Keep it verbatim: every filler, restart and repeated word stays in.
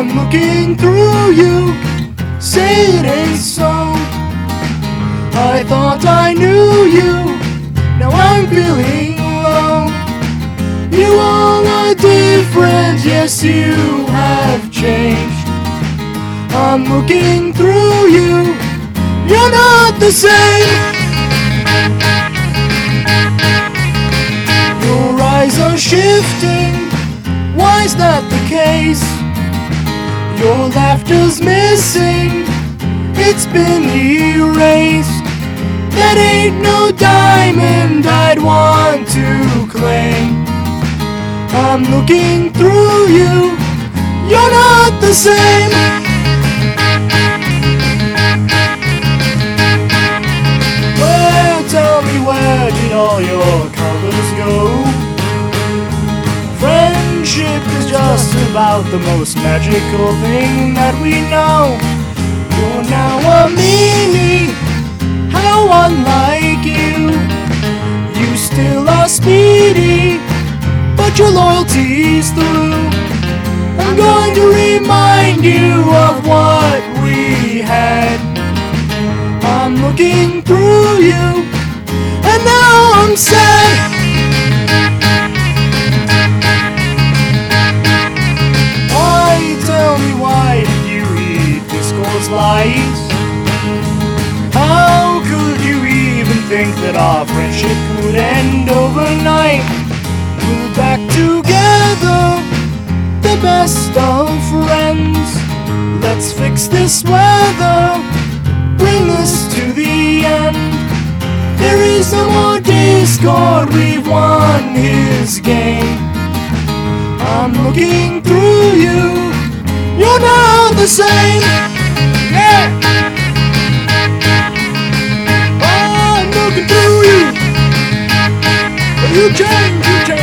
I'm looking through you, say it ain't so. I thought I knew you, now I'm feeling low. You all are different, yes you have changed. I'm looking through you, you're not the same. Your eyes are shifting, why's that the case? Your laughter's missing, it's been erased. That ain't no diamond I'd want to claim. I'm looking through you, you're not the same. Well, tell me, where did all your colors go? Friendship is just about the most magical thing that we know. You're now a meanie, how unlike you. You still are speedy, but your loyalty's through. I'm going to remind you of what we had. I'm looking through you, and now I'm sad. Why, tell me, why did you eat Discord's lies? How could you even think that our friendship could end overnight? We're back together, the best of friends. Let's fix this weather, bring this to the end. There is no more Discord, we've won his game. I'm looking through you, you're not the same. Yeah! Oh, I'm looking through you, you change, you change.